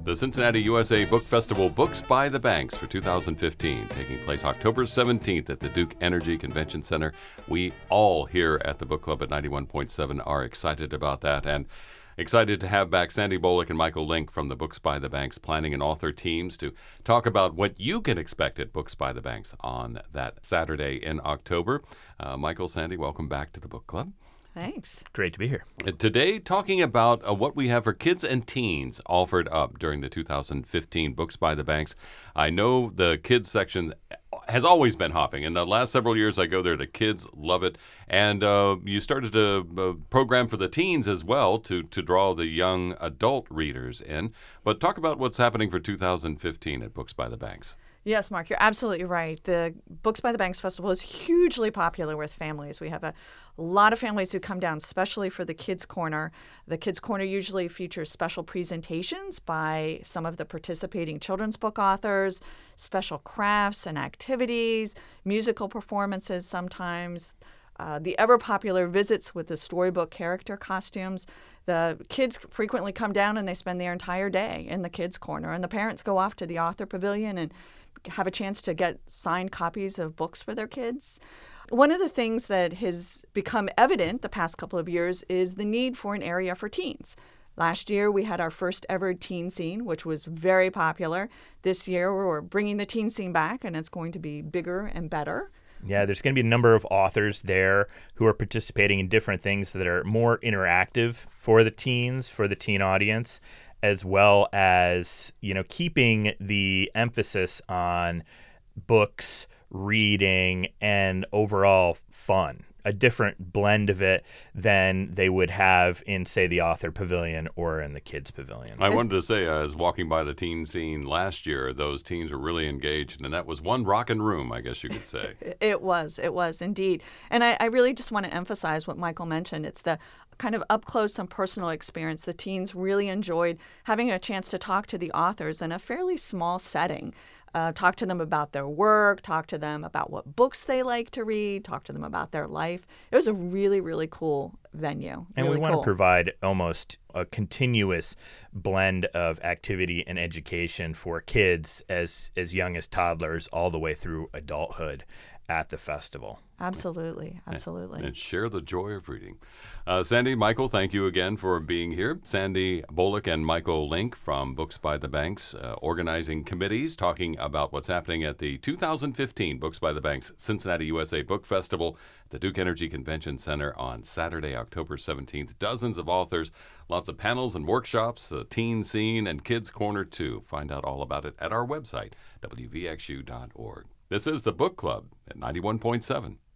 The Cincinnati USA Book Festival Books by the Banks for 2015, taking place October 17th at the Duke Energy Convention Center. We all here at the Book Club at 91.7 are excited about that, and excited to have back Sandy Bullock and Michael Link from the Books by the Banks planning and author teams to talk about what you can expect at Books by the Banks on that Saturday in October. Michael, Sandy, welcome back to the Book Club. Thanks. Great to be here. Today, talking about what we have for kids and teens offered up during the 2015 Books by the Banks. I know the kids section has always been hopping. In the last several years I go there, the kids love it. And you started a program for the teens as well to draw the young adult readers in. But talk about what's happening for 2015 at Books by the Banks. Yes, Mark, you're absolutely right. The Books by the Banks Festival is hugely popular with families. We have a lot of families who come down, especially for the Kids Corner. The Kids Corner usually features special presentations by some of the participating children's book authors, special crafts and activities, musical performances sometimes, the ever-popular visits with the storybook character costumes. The kids frequently come down and they spend their entire day in the Kids Corner, and the parents go off to the Author Pavilion and have a chance to get signed copies of books for their kids. One of the things that has become evident the past couple of years is the need for an area for teens. Last year, we had our first ever teen scene, which was very popular. This year, we're bringing the teen scene back, and it's going to be bigger and better. Yeah, there's going to be a number of authors there who are participating in different things that are more interactive for the teens, for the teen audience, as well as, keeping the emphasis on books, reading, and overall fun. A different blend of it than they would have in, say, the Author Pavilion or in the Kids Pavilion. I wanted to say, I was walking by the teen scene last year. Those teens were really engaged, and that was one rockin' room, I guess you could say. It was indeed. And I really just want to emphasize what Michael mentioned. It's the kind of up close and personal experience. The teens really enjoyed having a chance to talk to the authors in a fairly small setting. Talk to them about their work, talk to them about what books they like to read, talk to them about their life. It was a really, really cool venue. And really we want cool. to provide almost a continuous blend of activity and education for kids as young as toddlers all the way through adulthood at the festival. Absolutely. And share the joy of reading. Sandy, Michael, thank you again for being here. Sandy Bullock and Michael Link from Books by the Banks, organizing committees, talking about what's happening at the 2015 Books by the Banks Cincinnati USA Book Festival at the Duke Energy Convention Center on Saturday, October 17th. Dozens of authors, lots of panels and workshops, the teen scene, and Kids Corner too. Find out all about it at our website, wvxu.org. This is the Book Club at 91.7.